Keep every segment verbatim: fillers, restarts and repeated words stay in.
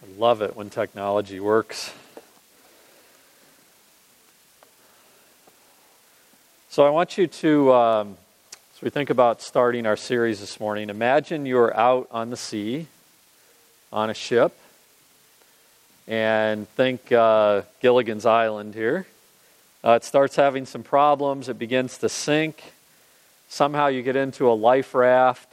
I love it when technology works. So I want you to, um, as we think about starting our series this morning, imagine you're out on the sea, on a ship, and think uh, Gilligan's Island here. Uh, it starts having some problems. It begins to sink. Somehow you get into a life raft,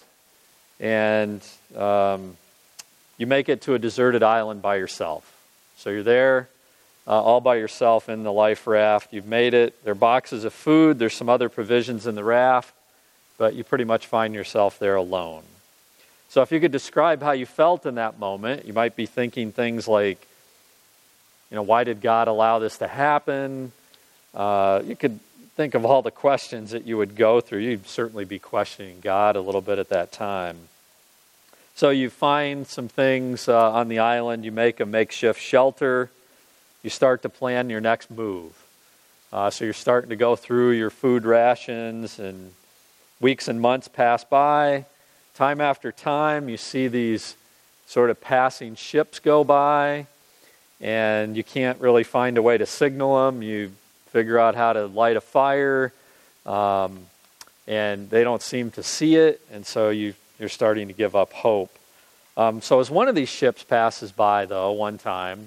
and um, you make it to a deserted island by yourself. So you're there uh, all by yourself in the life raft. You've made it. There are boxes of food. There's some other provisions in the raft, but you pretty much find yourself there alone. So if you could describe how you felt in that moment, you might be thinking things like, you know, why did God allow this to happen? Uh, you could think of all the questions that you would go through. You'd certainly be questioning God a little bit at that time. So you find some things uh, on the island. You make a makeshift shelter. You start to plan your next move. Uh, so you're starting to go through your food rations, and weeks and months pass by. Time after time, you see these sort of passing ships go by, and you can't really find a way to signal them. You figure out how to light a fire, um, and they don't seem to see it, and so you, you're starting to give up hope. Um, so as one of these ships passes by, though, one time,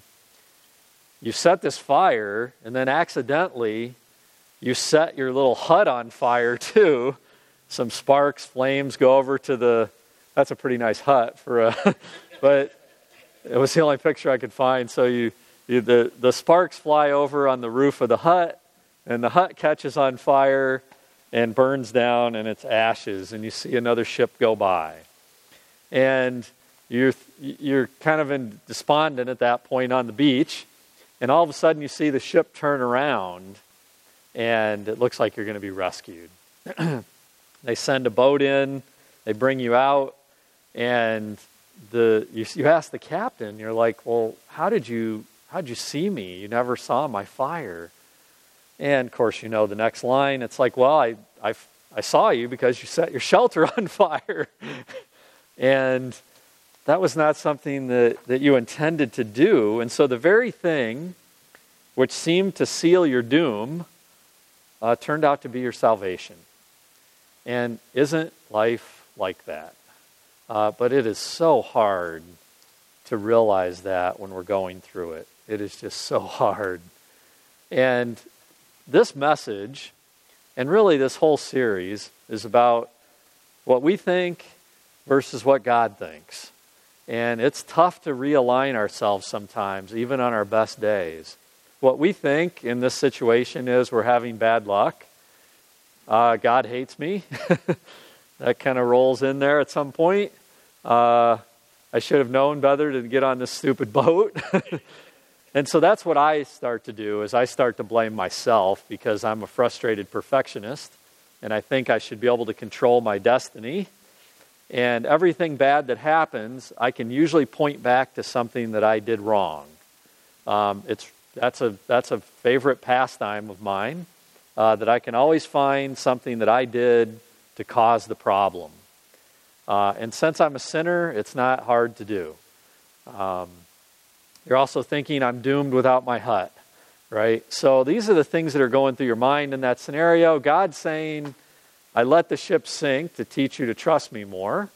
you set this fire, and then accidentally you set your little hut on fire, too. Some sparks, flames go over to the, that's a pretty nice hut for a, but it was the only picture I could find. So you, you the, the sparks fly over on the roof of the hut, and the hut catches on fire and burns down, and it's ashes, and you see another ship go by. And you're, you're kind of in despondent at that point on the beach, and all of a sudden you see the ship turn around, and it looks like you're going to be rescued. They send a boat in, they bring you out, and the you, you ask the captain, you're like, well, how did you how did you see me? You never saw my fire. And of course, you know the next line, it's like, well, I I, I saw you because you set your shelter on fire. And that was not something that, that you intended to do. And so the very thing which seemed to seal your doom uh, turned out to be your salvation. And isn't life like that? Uh, but it is so hard to realize that when we're going through it. It is just so hard. And this message, and really this whole series, is about what we think versus what God thinks. And it's tough to realign ourselves sometimes, even on our best days. What we think in this situation is we're having bad luck. Uh, God hates me. That kind of rolls in there at some point. Uh, I should have known better to get on this stupid boat. And so that's what I start to do, is I start to blame myself because I'm a frustrated perfectionist, and I think I should be able to control my destiny. And everything bad that happens, I can usually point back to something that I did wrong. Um, it's that's a that's a favorite pastime of mine. Uh, that I can always find something that I did to cause the problem. Uh, and since I'm a sinner, it's not hard to do. Um, you're also thinking, I'm doomed without my hut, right? So these are the things that are going through your mind in that scenario. God's saying, I let the ship sink to teach you to trust me more.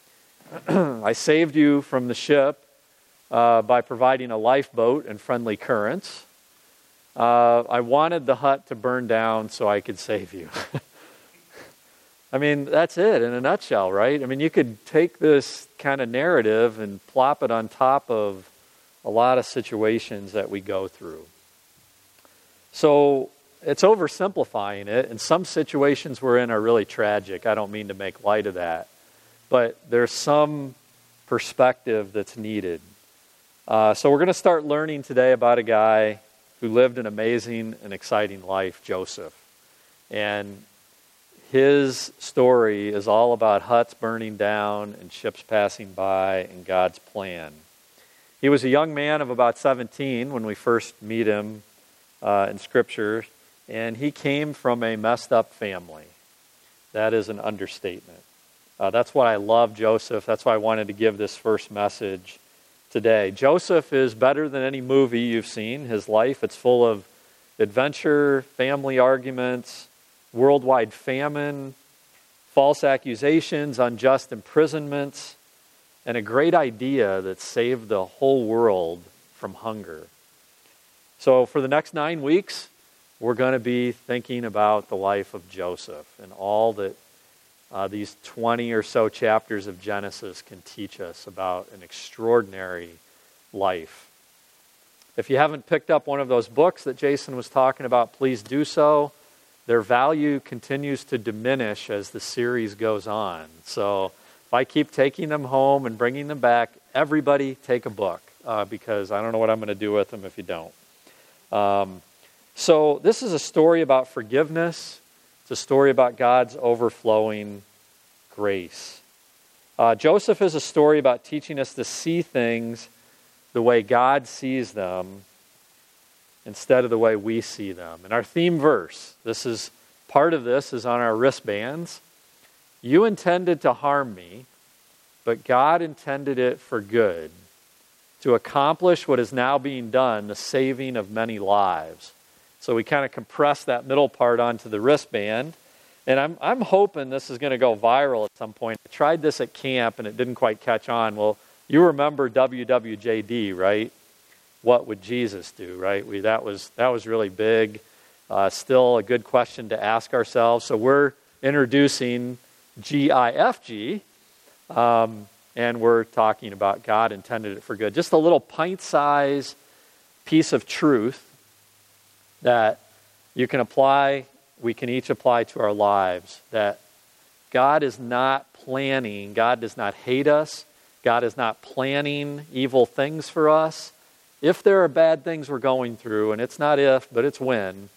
I saved you from the ship uh, by providing a lifeboat and friendly currents. Uh, I wanted the hut to burn down so I could save you. I mean, that's it in a nutshell, right? I mean, you could take this kind of narrative and plop it on top of a lot of situations that we go through. So it's oversimplifying it, and some situations we're in are really tragic. I don't mean to make light of that. But there's some perspective that's needed. Uh, so we're going to start learning today about a guy who lived an amazing and exciting life, Joseph. And his story is all about huts burning down and ships passing by and God's plan. He was a young man of about seventeen when we first meet him uh, in Scripture, and he came from a messed up family. That is an understatement. Uh, that's why I love Joseph. That's why I wanted to give this first message today. Joseph is better than any movie you've seen. His life, it's full of adventure, family arguments, worldwide famine, false accusations, unjust imprisonments, and a great idea that saved the whole world from hunger. So for the next nine weeks, we're going to be thinking about the life of Joseph and all that uh, these twenty or so chapters of Genesis can teach us about an extraordinary life. If you haven't picked up one of those books that Jason was talking about, please do so. Their value continues to diminish as the series goes on. So if I keep taking them home and bringing them back, everybody take a book uh, because I don't know what I'm going to do with them if you don't. Um, so this is a story about forgiveness. It's a story about God's overflowing grace. Uh, Joseph is a story about teaching us to see things the way God sees them instead of the way we see them. And our theme verse, this is part of this, is on our wristbands. You intended to harm me, but God intended it for good, to accomplish what is now being done, the saving of many lives. So we kind of compress that middle part onto the wristband. And I'm I'm hoping this is going to go viral at some point. I tried this at camp and it didn't quite catch on. Well, you remember W W J D, right? What would Jesus do, right? We that was that was really big. Uh, still a good question to ask ourselves. So we're introducing G I F G, um, and we're talking about God intended it for good. Just a little pint-sized piece of truth that you can apply, we can each apply to our lives, that God is not planning, God does not hate us, God is not planning evil things for us. If there are bad things we're going through, and it's not if, but it's when,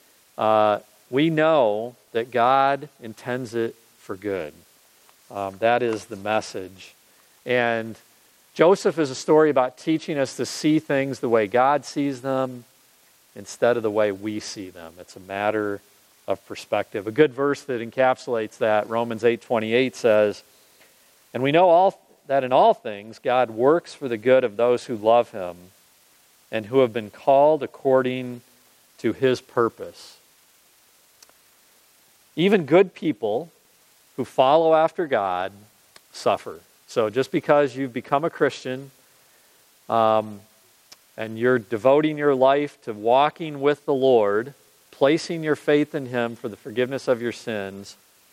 uh, we know that God intends it for good. Um, that is the message. And Joseph is a story about teaching us to see things the way God sees them instead of the way we see them. It's a matter of perspective. A good verse that encapsulates that, Romans eight twenty-eight says, and we know all that in all things God works for the good of those who love him and who have been called according to his purpose. Even good people who follow after God suffer. So just because you've become a Christian um, and you're devoting your life to walking with the Lord, placing your faith in him for the forgiveness of your sins,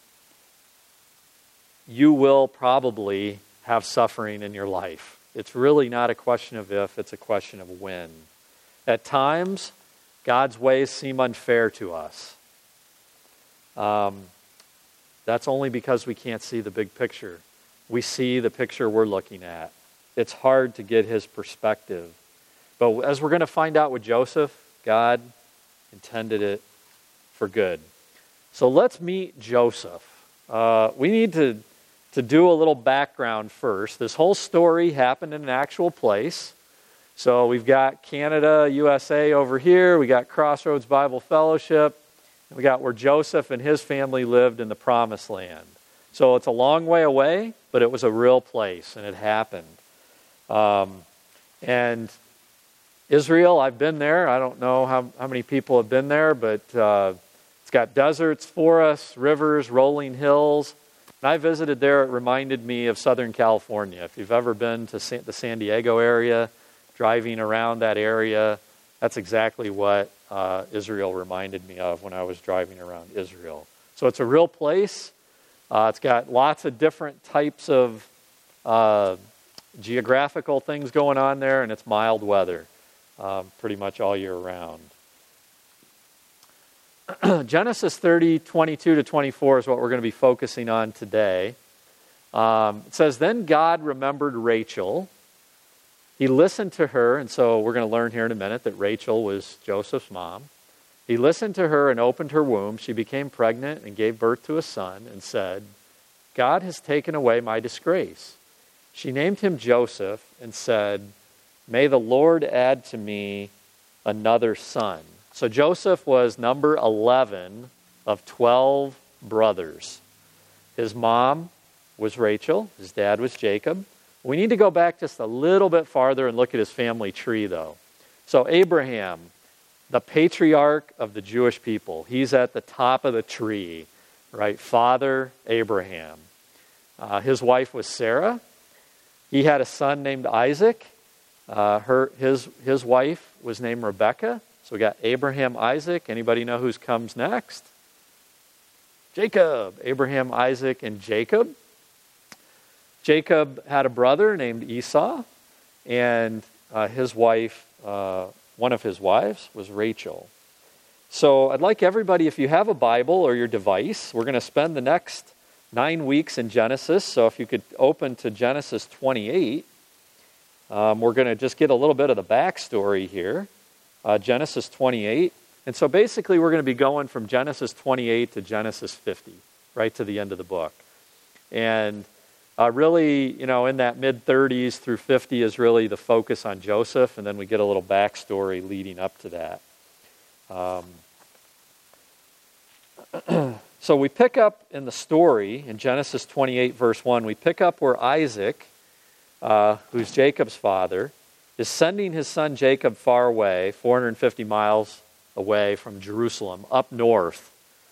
you will probably have suffering in your life. It's really not a question of if, it's a question of when. At times, God's ways seem unfair to us. Um, that's only because we can't see the big picture. We see the picture we're looking at. It's hard to get his perspective. But as we're going to find out with Joseph, God intended it for good. So let's meet Joseph. Uh, we need to, to do a little background first. This whole story happened in an actual place. So we've got Canada, U S A over here. We got Crossroads Bible Fellowship. We got where Joseph and his family lived in the Promised Land. So it's a long way away, but it was a real place, and it happened. Um, and Israel, I've been there. I don't know how, how many people have been there, but uh, it's got deserts, forests, rivers, rolling hills. When I visited there, it reminded me of Southern California. If you've ever been to San, the San Diego area, driving around that area, that's exactly what uh, Israel reminded me of when I was driving around Israel. So it's a real place. Uh, it's got lots of different types of uh, geographical things going on there, and it's mild weather um, pretty much all year round. Genesis thirty, twenty-two to twenty-four is what we're going to be focusing on today. Um, it says, then God remembered Rachel. He listened to her, and so we're going to learn here in a minute that Rachel was Joseph's mom. He listened to her and opened her womb. She became pregnant and gave birth to a son and said, God has taken away my disgrace. She named him Joseph and said, may the Lord add to me another son. So Joseph was number eleven of twelve brothers. His mom was Rachel. His dad was Jacob. We need to go back just a little bit farther and look at his family tree, though. So Abraham, the patriarch of the Jewish people, he's at the top of the tree, right? Father Abraham. Uh, his wife was Sarah. He had a son named Isaac. Uh, her his his wife was named Rebekah. So we got Abraham, Isaac. Anybody know who comes next? Jacob. Abraham, Isaac, and Jacob. Jacob had a brother named Esau, and uh, his wife, uh, one of his wives, was Rachel. So I'd like everybody, if you have a Bible or your device, we're going to spend the next nine weeks in Genesis. So if you could open to Genesis twenty-eight, um, we're going to just get a little bit of the backstory here. Uh, Genesis twenty-eight. And so basically we're going to be going from Genesis twenty-eight to Genesis fifty, right to the end of the book. And uh, really, you know, in that mid-thirties through fifty is really the focus on Joseph, and then we get a little backstory leading up to that. Um, so we pick up in the story, in Genesis twenty-eight, verse one, we pick up where Isaac, uh, who's Jacob's father, is sending his son Jacob far away, four hundred fifty miles away from Jerusalem, up north.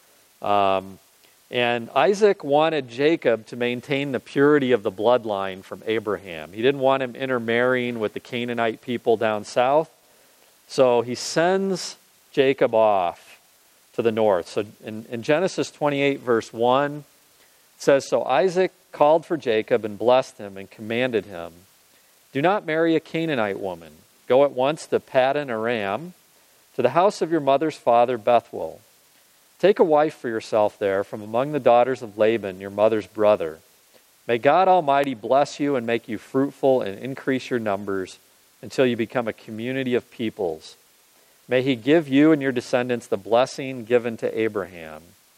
Um, and Isaac wanted Jacob to maintain the purity of the bloodline from Abraham. He didn't want him intermarrying with the Canaanite people down south. So he sends Jacob off to the north. So in, in Genesis twenty-eight, verse one, it says, "So Isaac called for Jacob and blessed him and commanded him, 'Do not marry a Canaanite woman. Go at once to Paddan Aram, to the house of your mother's father Bethuel. Take a wife for yourself there from among the daughters of Laban, your mother's brother. May God Almighty bless you and make you fruitful and increase your numbers until you become a community of peoples. May he give you and your descendants the blessing given to Abraham,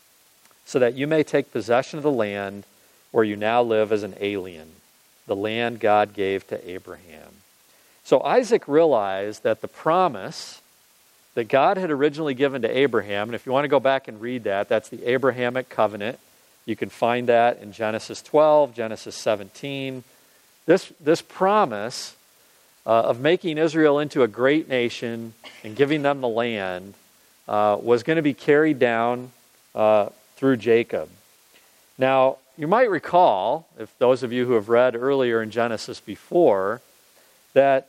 so that you may take possession of the land where you now live as an alien, the land God gave to Abraham.'" So Isaac realized that the promise that God had originally given to Abraham, and if you want to go back and read that, that's the Abrahamic covenant. You can find that in Genesis twelve, Genesis seventeen. This, this promise uh, of making Israel into a great nation and giving them the land uh, was going to be carried down uh, through Jacob. Now, you might recall, if those of you who have read earlier in Genesis before, that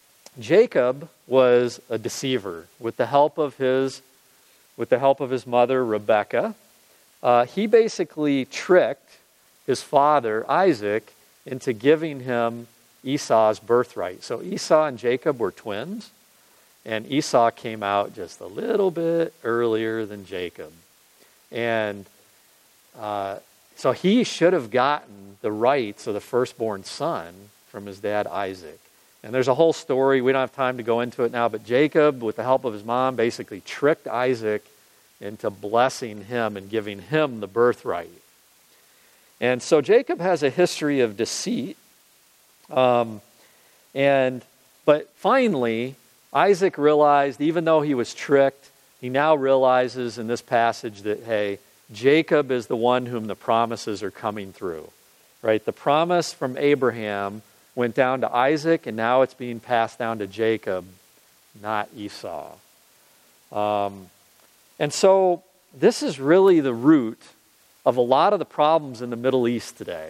Jacob was a deceiver. With the help of his, with the help of his mother Rebekah, uh, he basically tricked his father Isaac into giving him Esau's birthright. So Esau and Jacob were twins, and Esau came out just a little bit earlier than Jacob, and uh, so he should have gotten the rights of the firstborn son from his dad Isaac. And there's a whole story. We don't have time to go into it now, but Jacob, with the help of his mom, basically tricked Isaac into blessing him and giving him the birthright. And so Jacob has a history of deceit. Um, and but finally, Isaac realized, even though he was tricked, he now realizes in this passage that, hey, Jacob is the one whom the promises are coming through. Right? The promise from Abraham went down to Isaac, and now it's being passed down to Jacob, not Esau. Um, and so this is really the root of a lot of the problems in the Middle East today.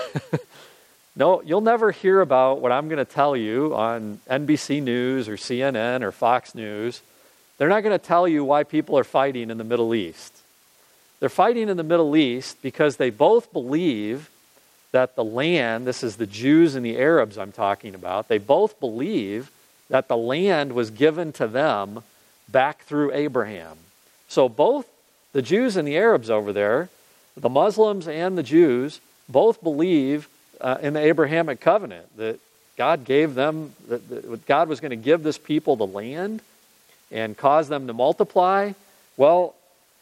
No, you'll never hear about what I'm going to tell you on N B C News or C N N or Fox News. They're not going to tell you why people are fighting in the Middle East. They're fighting in the Middle East because they both believe that the land, this is the Jews and the Arabs I'm talking about, they both believe that the land was given to them back through Abraham. So both the Jews and the Arabs over there, the Muslims and the Jews, both believe uh, in the Abrahamic covenant that God gave them, that, that God was going to give this people the land and cause them to multiply. Well,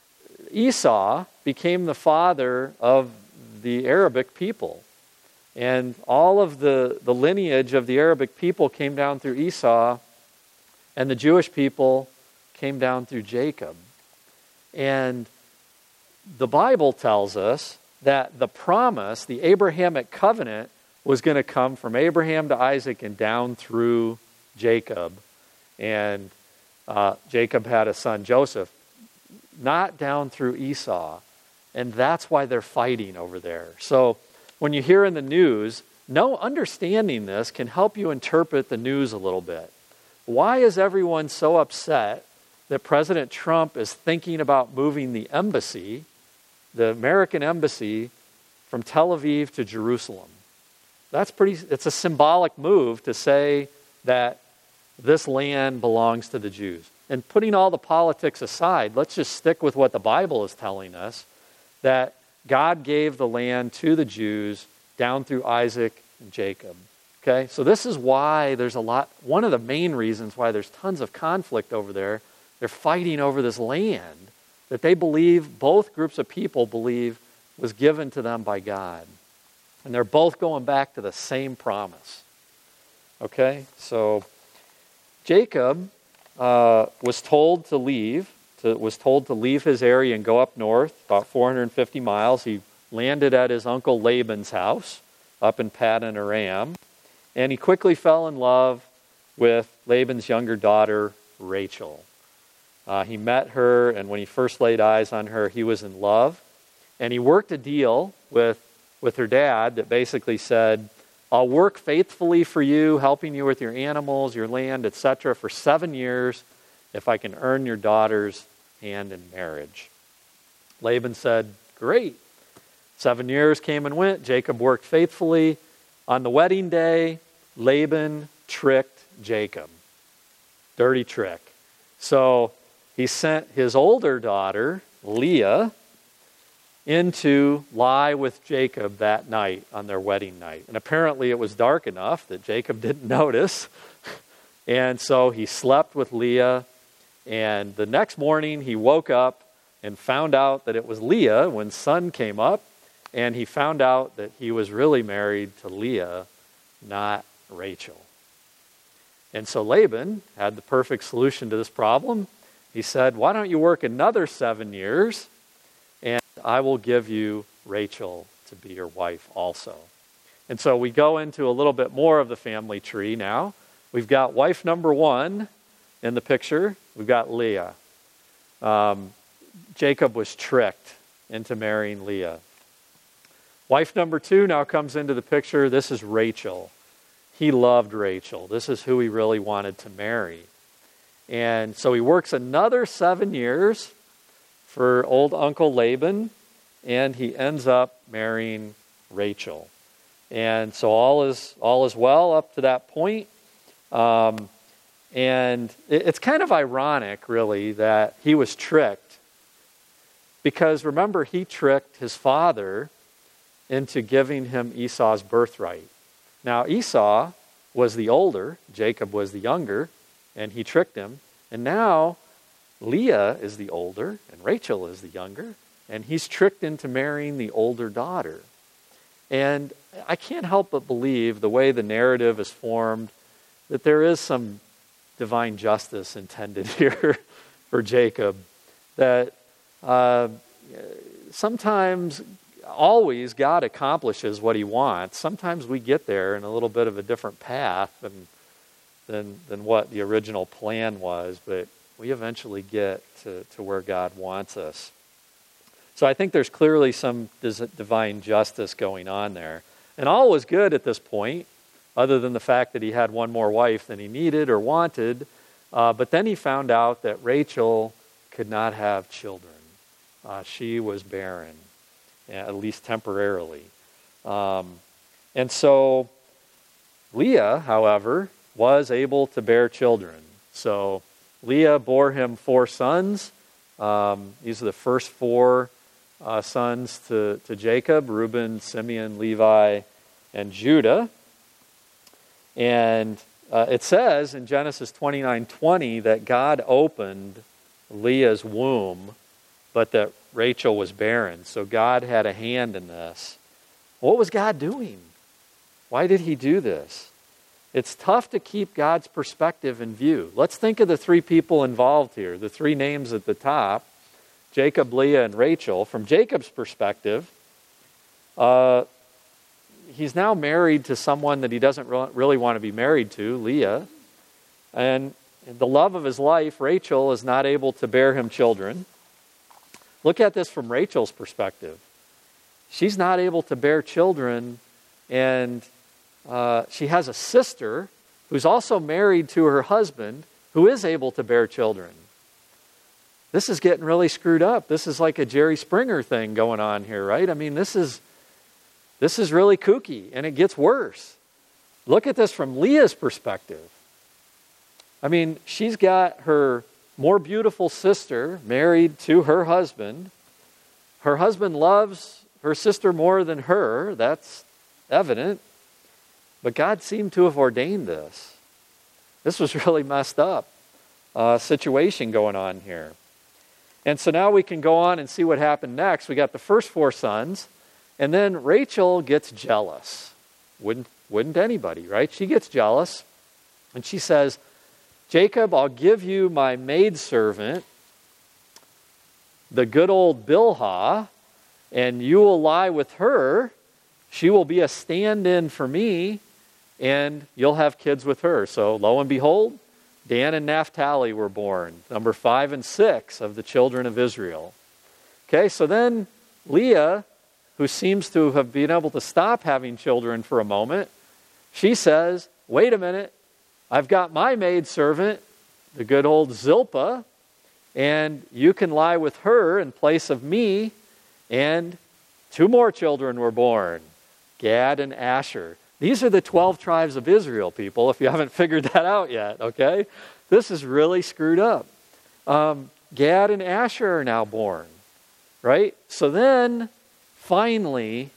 Esau became the father of the Arabic people. And all of the, the lineage of the Arabic people came down through Esau, and the Jewish people came down through Jacob. And the Bible tells us that the promise, the Abrahamic covenant, was going to come from Abraham to Isaac and down through Jacob. And uh, Jacob had a son, Joseph, not down through Esau. And that's why they're fighting over there. So when you hear in the news, no, understanding this can help you interpret the news a little bit. Why is everyone so upset that President Trump is thinking about moving the embassy, the American embassy, from Tel Aviv to Jerusalem? That's pretty, it's a symbolic move to say that this land belongs to the Jews. And putting all the politics aside, let's just stick with what the Bible is telling us, that God gave the land to the Jews down through Isaac and Jacob. Okay, so this is why there's a lot, one of the main reasons why there's tons of conflict over there. They're fighting over this land that they believe, both groups of people believe, was given to them by God. And they're both going back to the same promise. Okay, so Jacob uh, was told to leave, to, was told to leave his area and go up north, about four hundred fifty miles. He landed at his uncle Laban's house up in Paddan Aram. And he quickly fell in love with Laban's younger daughter, Rachel. Uh, he met her, and when he first laid eyes on her, he was in love. And he worked a deal with, with her dad that basically said, I'll work faithfully for you, helping you with your animals, your land, et cetera, for seven years if I can earn your daughter's hand in marriage. Laban said, great. Seven years came and went. Jacob worked faithfully. On the wedding day, Laban tricked Jacob. Dirty trick. So he sent his older daughter, Leah, in to lie with Jacob that night on their wedding night. And apparently it was dark enough that Jacob didn't notice. And so he slept with Leah. And the next morning he woke up and found out that it was Leah when sun came up. And he found out that he was really married to Leah, not Rachel. And so Laban had the perfect solution to this problem. He said, why don't you work another seven years and I will give you Rachel to be your wife also. And so we go into a little bit more of the family tree now. We've got wife number one in the picture. We've got Leah. Um, Jacob was tricked into marrying Leah. Wife number two now comes into the picture. This is Rachel. He loved Rachel. This is who he really wanted to marry. And so he works another seven years for old Uncle Laban, and he ends up marrying Rachel. And so all is all is well up to that point. Um, and it, it's kind of ironic, really, that he was tricked. Because remember, he tricked his father into giving him Esau's birthright. Now, Esau was the older, Jacob was the younger, and he tricked him. And now, Leah is the older, and Rachel is the younger, and he's tricked into marrying the older daughter. And I can't help but believe, the way the narrative is formed, that there is some divine justice intended here for Jacob. That uh, sometimes... always God accomplishes what he wants. Sometimes we get there in a little bit of a different path than, than, than what the original plan was, but we eventually get to, to where God wants us. So I think there's clearly some divine justice going on there. And all was good at this point, other than the fact that he had one more wife than he needed or wanted. Uh, but then he found out that Rachel could not have children. Uh, she was barren. At least temporarily. Um, and so Leah, however, was able to bear children. So Leah bore him four sons. Um, these are the first four uh, sons to, to Jacob: Reuben, Simeon, Levi, and Judah. And uh, it says in Genesis twenty-nine twenty that God opened Leah's womb, but that Rachel was barren. So God had a hand in this. What was God doing? Why did he do this? It's tough to keep God's perspective in view. Let's think of the three people involved here, the three names at the top, Jacob, Leah, and Rachel. From Jacob's perspective, uh, he's now married to someone that he doesn't really want to be married to, Leah. And the love of his life, Rachel, is not able to bear him children. Look at this from Rachel's perspective. She's not able to bear children, and uh, she has a sister who's also married to her husband who is able to bear children. This is getting really screwed up. This is like a Jerry Springer thing going on here, right? I mean, this is this is really kooky, and it gets worse. Look at this from Leah's perspective. I mean, she's got her more beautiful sister married to her husband. Her husband loves her sister more than her. That's evident. But God seemed to have ordained this. This was really messed up uh, situation going on here. And so now we can go on and see what happened next. We got the first four sons, and then Rachel gets jealous. Wouldn't, wouldn't anybody, right? She gets jealous, and she says, Jacob, I'll give you my maidservant, the good old Bilhah, and you will lie with her. She will be a stand-in for me, and you'll have kids with her. So lo and behold, Dan and Naphtali were born, number five and six of the children of Israel. Okay, so then Leah, who seems to have been able to stop having children for a moment, she says, wait a minute, I've got my maidservant, the good old Zilpah, and you can lie with her in place of me, and two more children were born, Gad and Asher. These are the twelve tribes of Israel, people, if you haven't figured that out yet, okay? This is really screwed up. Um, Gad and Asher are now born, right? So then, finally,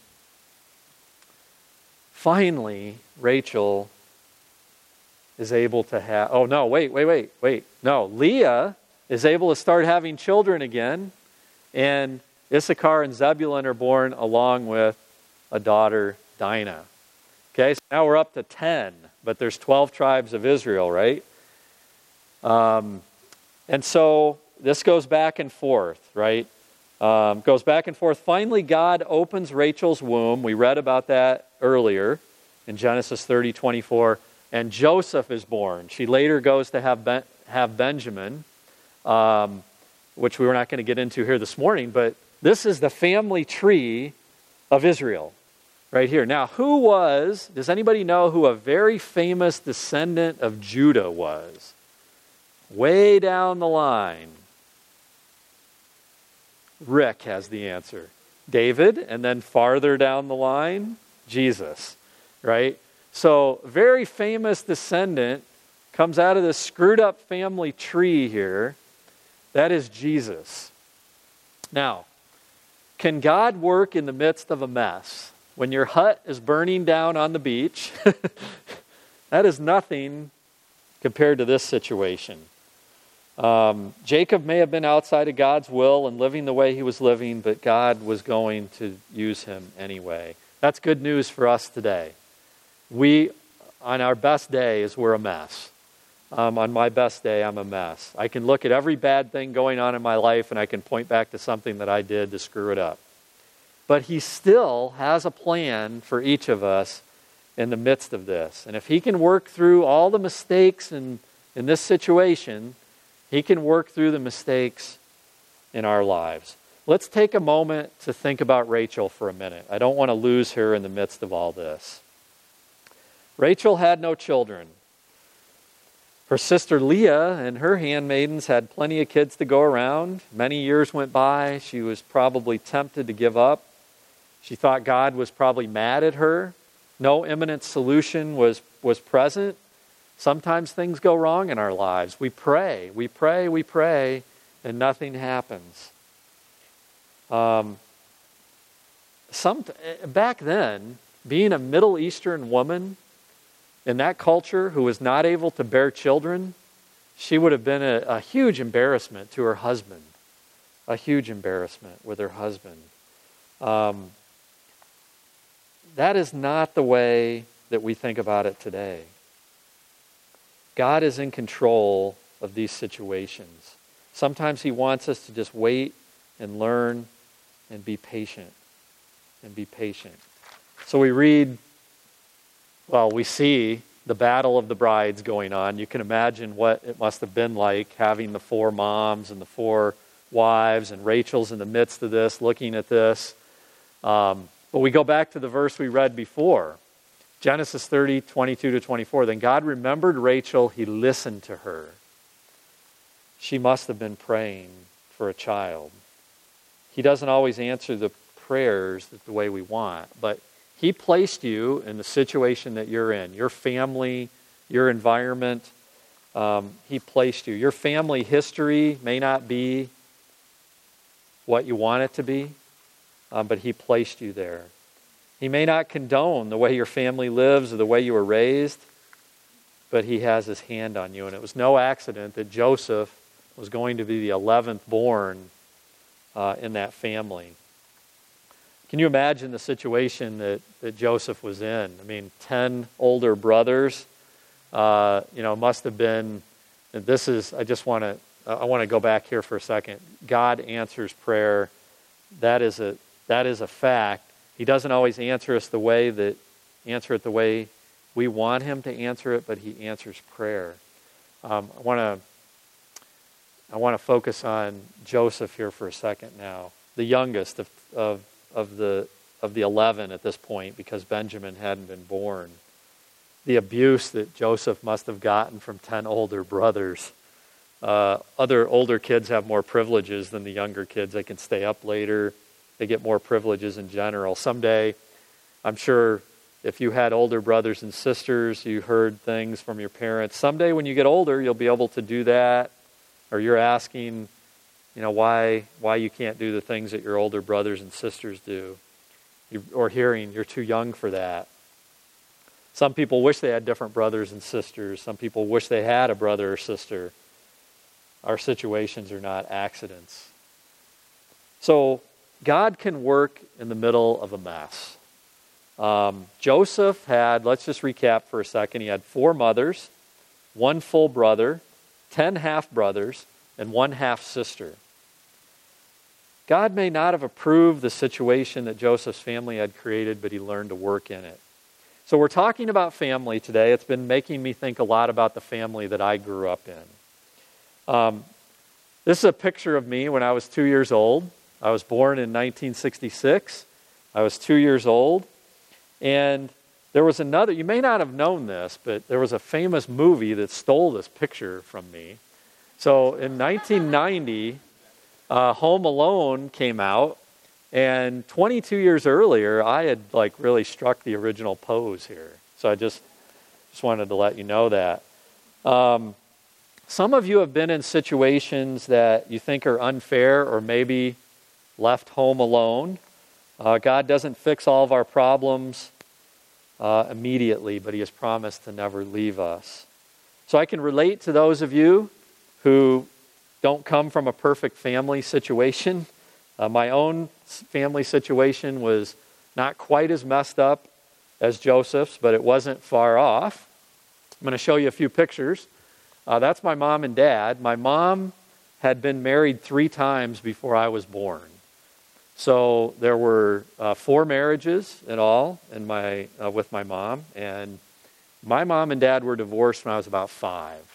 finally, Rachel is able to have, oh no, wait, wait, wait, wait. No, Leah is able to start having children again, and Issachar and Zebulun are born along with a daughter, Dinah. Okay, so now we're up to ten, but there's twelve tribes of Israel, right? Um, and so this goes back and forth, right? Um, goes back and forth. Finally, God opens Rachel's womb. We read about that earlier in Genesis thirty twenty-four. And Joseph is born. She later goes to have ben, have Benjamin, um, which we were not going to get into here this morning, but this is the family tree of Israel right here. Now, who was, does anybody know who a very famous descendant of Judah was? Way down the line. Rick has the answer. David, and then farther down the line, Jesus, right? So, very famous descendant comes out of this screwed up family tree here. That is Jesus. Now, can God work in the midst of a mess? When your hut is burning down on the beach, that is nothing compared to this situation. Um, Jacob may have been outside of God's will and living the way he was living, but God was going to use him anyway. That's good news for us today. We, on our best days, we're a mess. Um, on my best day, I'm a mess. I can look at every bad thing going on in my life and I can point back to something that I did to screw it up. But he still has a plan for each of us in the midst of this. And if he can work through all the mistakes in, in this situation, he can work through the mistakes in our lives. Let's take a moment to think about Rachel for a minute. I don't want to lose her in the midst of all this. Rachel had no children. Her sister Leah and her handmaidens had plenty of kids to go around. Many years went by. She was probably tempted to give up. She thought God was probably mad at her. No imminent solution was, was present. Sometimes things go wrong in our lives. We pray, we pray, we pray, and nothing happens. Um, some, back then, being a Middle Eastern woman in that culture who was not able to bear children, she would have been a, a huge embarrassment to her husband. A huge embarrassment with her husband. Um, that is not the way that we think about it today. God is in control of these situations. Sometimes he wants us to just wait and learn and be patient. And be patient. So we read, well, we see the battle of the brides going on. You can imagine what it must have been like having the four moms and the four wives, and Rachel's in the midst of this, looking at this. Um, but we go back to the verse we read before, Genesis thirty, twenty-two to twenty-four. Then God remembered Rachel, he listened to her. She must have been praying for a child. He doesn't always answer the prayers the way we want, but he placed you in the situation that you're in, your family, your environment. Um, he placed you. Your family history may not be what you want it to be, um, but he placed you there. He may not condone the way your family lives or the way you were raised, but he has his hand on you. And it was no accident that Joseph was going to be the eleventh born uh, in that family. Can you imagine the situation that, that Joseph was in? I mean, ten older brothers, uh, you know, must have been, and this is, I just want to, I want to go back here for a second. God answers prayer. That is a, that is a fact. He doesn't always answer us the way that, answer it the way we want him to answer it, but he answers prayer. Um, I want to, I want to focus on Joseph here for a second now, the youngest of, of of the of the eleven at this point, because Benjamin hadn't been born. The abuse that Joseph must have gotten from ten older brothers. Uh, other older kids have more privileges than the younger kids. They can stay up later. They get more privileges in general. Someday, I'm sure if you had older brothers and sisters, you heard things from your parents. Someday when you get older, you'll be able to do that. Or you're asking, you know, why why you can't do the things that your older brothers and sisters do. You, or hearing, you're too young for that. Some people wish they had different brothers and sisters. Some people wish they had a brother or sister. Our situations are not accidents. So God can work in the middle of a mess. Um, Joseph had, let's just recap for a second, he had four mothers, one full brother, ten half-brothers, and one half-sister. God may not have approved the situation that Joseph's family had created, but he learned to work in it. So we're talking about family today. It's been making me think a lot about the family that I grew up in. Um, this is a picture of me when I was two years old. I was born in nineteen sixty-six. I was two years old. And there was another, you may not have known this, but there was a famous movie that stole this picture from me. So in nineteen ninety, uh, Home Alone came out, and twenty-two years earlier, I had like really struck the original pose here. So I just just wanted to let you know that. Um, some of you have been in situations that you think are unfair, or maybe left home alone. Uh, God doesn't fix all of our problems uh, immediately, but he has promised to never leave us. So I can relate to those of you who don't come from a perfect family situation. Uh, my own family situation was not quite as messed up as Joseph's, but it wasn't far off. I'm going to show you a few pictures. Uh, that's my mom and dad. My mom had been married three times before I was born. So there were uh, four marriages in all in my uh, with my mom, and my mom and dad were divorced when I was about five.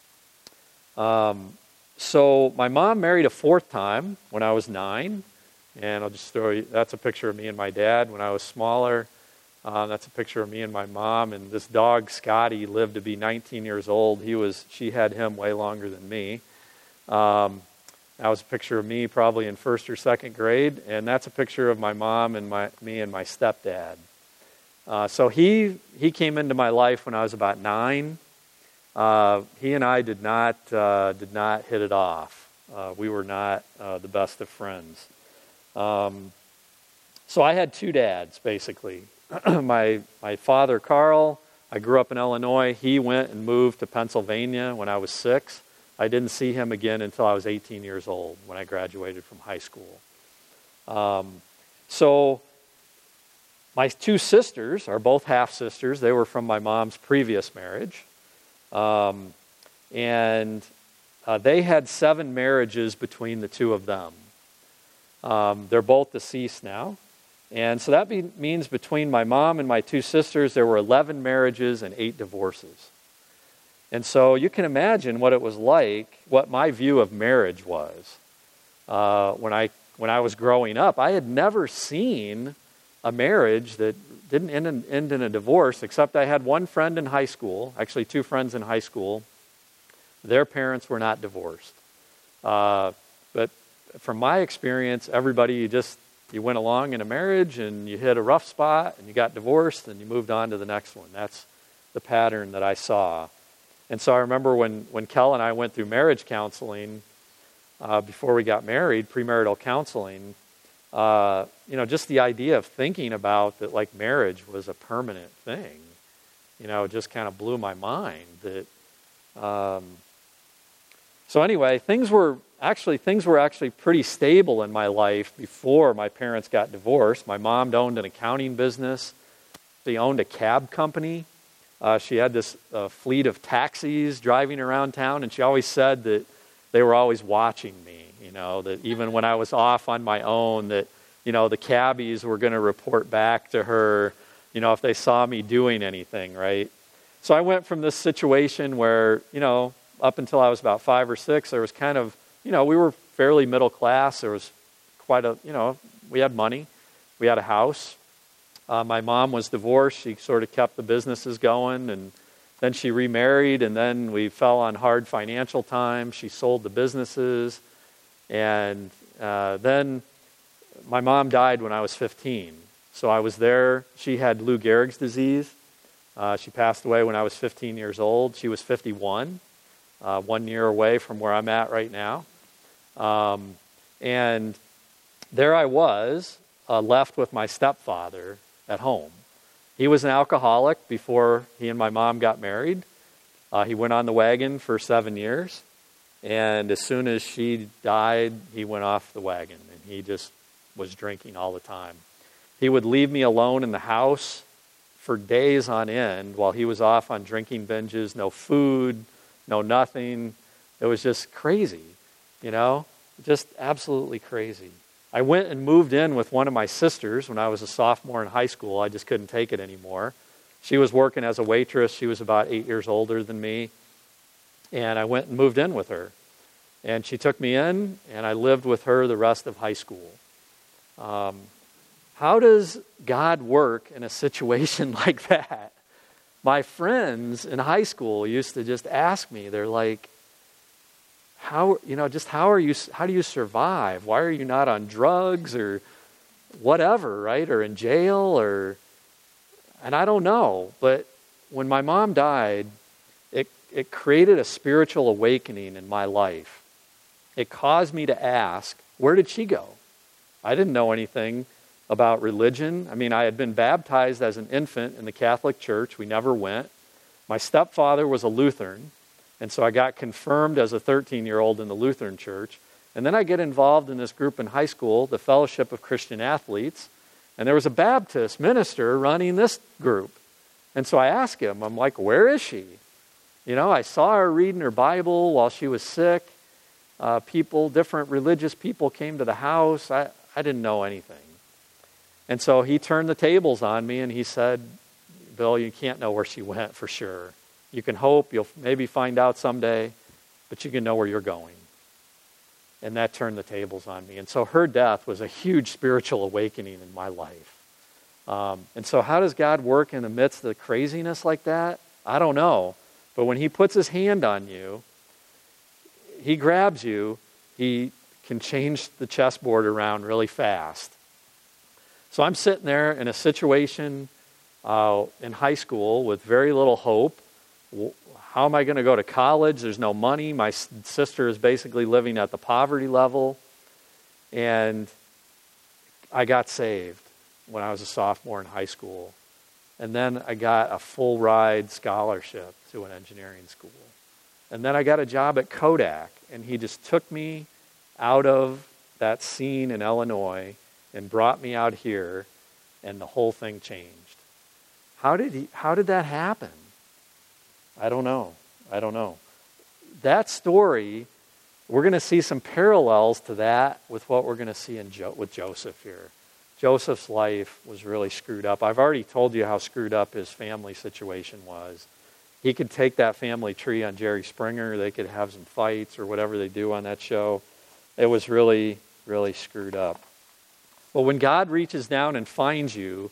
Um, so my mom married a fourth time when I was nine, and I'll just throw you, that's a picture of me and my dad when I was smaller. Uh, that's a picture of me and my mom, and this dog Scotty lived to be nineteen years old. He was she had him way longer than me. Um, That was a picture of me probably in first or second grade, and that's a picture of my mom and my me and my stepdad. Uh, so he he came into my life when I was about nine. Uh, he and I did not uh, did not hit it off. Uh, we were not uh, the best of friends. Um, so I had two dads basically. my my father Carl. I grew up in Illinois. He went and moved to Pennsylvania when I was six. I didn't see him again until I was eighteen years old when I graduated from high school. Um, so my two sisters are both half-sisters. They were from my mom's previous marriage. Um, and uh, they had seven marriages between the two of them. Um, they're both deceased now. And so that be, means between my mom and my two sisters, there were eleven marriages and eight divorces. And so you can imagine what it was like, what my view of marriage was. Uh, when I when I was growing up, I had never seen a marriage that didn't end in, end in a divorce, except I had one friend in high school, actually two friends in high school. Their parents were not divorced. Uh, but from my experience, everybody, you just, you went along in a marriage and you hit a rough spot and you got divorced and you moved on to the next one. That's the pattern that I saw. And so I remember when, when Kel and I went through marriage counseling, uh, before we got married, premarital counseling, uh, you know, just the idea of thinking about that, like, marriage was a permanent thing, you know, just kind of blew my mind. That, um, so anyway, things were actually things were actually pretty stable in my life before my parents got divorced. My mom owned an accounting business. She owned a cab company. Uh, she had this uh, fleet of taxis driving around town, and she always said that they were always watching me, you know, that even when I was off on my own, that, you know, the cabbies were going to report back to her, you know, if they saw me doing anything, right? So I went from this situation where, you know, up until I was about five or six, there was kind of, you know, we were fairly middle class. There was quite a, you know, we had money. We had a house. Uh, my mom was divorced. She sort of kept the businesses going, and then she remarried, and then we fell on hard financial times. She sold the businesses, and uh, then my mom died when I was fifteen. So I was there. She had Lou Gehrig's disease. Uh, she passed away when I was fifteen years old. She was fifty-one, uh, one year away from where I'm at right now. Um, and there I was, uh, left with my stepfather at home. He was an alcoholic before he and my mom got married. Uh, he went on the wagon for seven years. And as soon as she died, he went off the wagon. And he just was drinking all the time. He would leave me alone in the house for days on end while he was off on drinking binges. No food, no nothing. It was just crazy, you know? Just absolutely crazy. I went and moved in with one of my sisters when I was a sophomore in high school. I just couldn't take it anymore. She was working as a waitress. She was about eight years older than me. And I went and moved in with her. And she took me in, and I lived with her the rest of high school. Um, how does God work in a situation like that? My friends in high school used to just ask me, they're like, How, you know, just how are you, how do you survive? Why are you not on drugs or whatever, right? Or in jail or, and I don't know. But when my mom died, it, it created a spiritual awakening in my life. It caused me to ask, where did she go? I didn't know anything about religion. I mean, I had been baptized as an infant in the Catholic Church. We never went. My stepfather was a Lutheran. And so I got confirmed as a thirteen-year-old in the Lutheran Church. And then I get involved in this group in high school, the Fellowship of Christian Athletes. And there was a Baptist minister running this group. And so I asked him, I'm like, where is she? You know, I saw her reading her Bible while she was sick. Uh, people, different religious people came to the house. I, I didn't know anything. And so he turned the tables on me and he said, Bill, you can't know where she went for sure. You can hope, you'll maybe find out someday, but you can know where you're going. And that turned the tables on me. And so her death was a huge spiritual awakening in my life. Um, and so how does God work in the midst of craziness like that? I don't know. But when he puts his hand on you, he grabs you, he can change the chessboard around really fast. So I'm sitting there in a situation uh, in high school with very little hope. How am I going to go to college? There's no money. My sister is basically living at the poverty level. And I got saved when I was a sophomore in high school. And then I got a full ride scholarship to an engineering school. And then I got a job at Kodak. And he just took me out of that scene in Illinois and brought me out here. And the whole thing changed. How did he, how did that happen? I don't know. I don't know. That story, we're going to see some parallels to that with what we're going to see in jo- with Joseph here. Joseph's life was really screwed up. I've already told you how screwed up his family situation was. He could take that family tree on Jerry Springer. They could have some fights or whatever they do on that show. It was really, really screwed up. But when God reaches down and finds you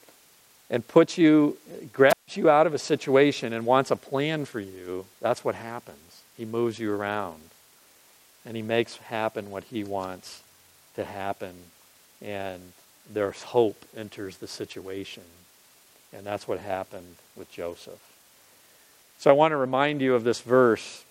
and puts you, grabs you out of a situation and wants a plan for you, that's what happens. He moves you around. And he makes happen what he wants to happen. And there's hope enters the situation. And that's what happened with Joseph. So I want to remind you of this verse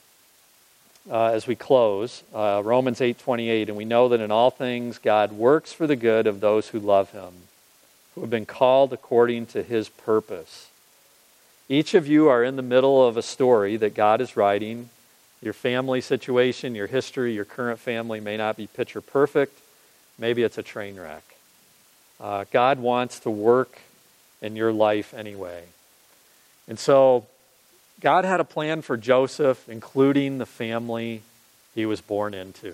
uh, as we close. Uh, Romans eight twenty-eight. And we know that in all things God works for the good of those who love him, who have been called according to his purpose. Each of you are in the middle of a story that God is writing. Your family situation, your history, your current family may not be picture perfect. Maybe it's a train wreck. Uh, God wants to work in your life anyway. And so God had a plan for Joseph, including the family he was born into.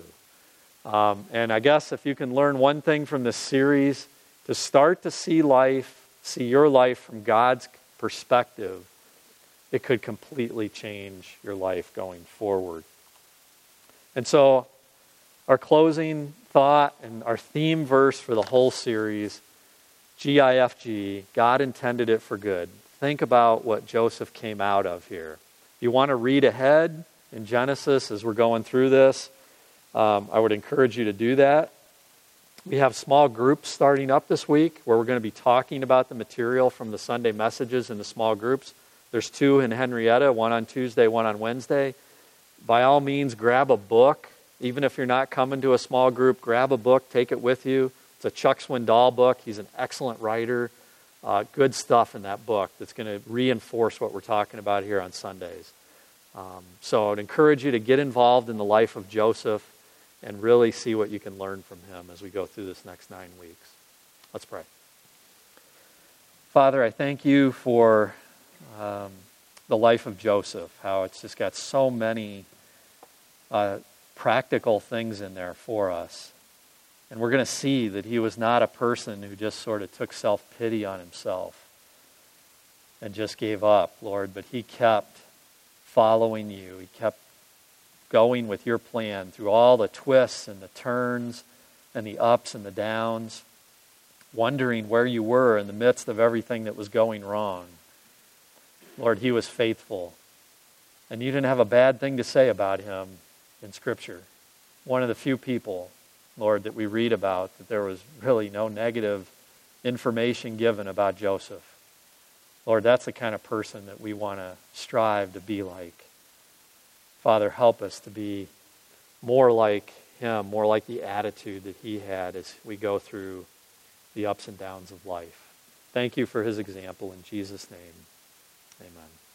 Um, and I guess if you can learn one thing from this series, to start to see life, see your life from God's perspective, it could completely change your life going forward. And so our closing thought and our theme verse for the whole series, G I F G, God intended it for good. Think about what Joseph came out of here. You want to read ahead in Genesis as we're going through this, um, I would encourage you to do that. We have small groups starting up this week where we're going to be talking about the material from the Sunday messages in the small groups. There's two in Henrietta, one on Tuesday, one on Wednesday. By all means, grab a book. Even if you're not coming to a small group, grab a book, take it with you. It's a Chuck Swindoll book. He's an excellent writer. Uh, good stuff in that book that's going to reinforce what we're talking about here on Sundays. Um, so I would encourage you to get involved in the life of Joseph and really see what you can learn from him as we go through this next nine weeks. Let's pray. Father, I thank you for um, the life of Joseph, how it's just got so many uh, practical things in there for us. And we're going to see that he was not a person who just sort of took self-pity on himself and just gave up, Lord, but he kept following you. He kept going with your plan through all the twists and the turns and the ups and the downs, wondering where you were in the midst of everything that was going wrong. Lord, he was faithful. And you didn't have a bad thing to say about him in Scripture. One of the few people, Lord, that we read about, that there was really no negative information given about Joseph. Lord, that's the kind of person that we want to strive to be like. Father, help us to be more like him, more like the attitude that he had as we go through the ups and downs of life. Thank you for his example. In Jesus' name, amen.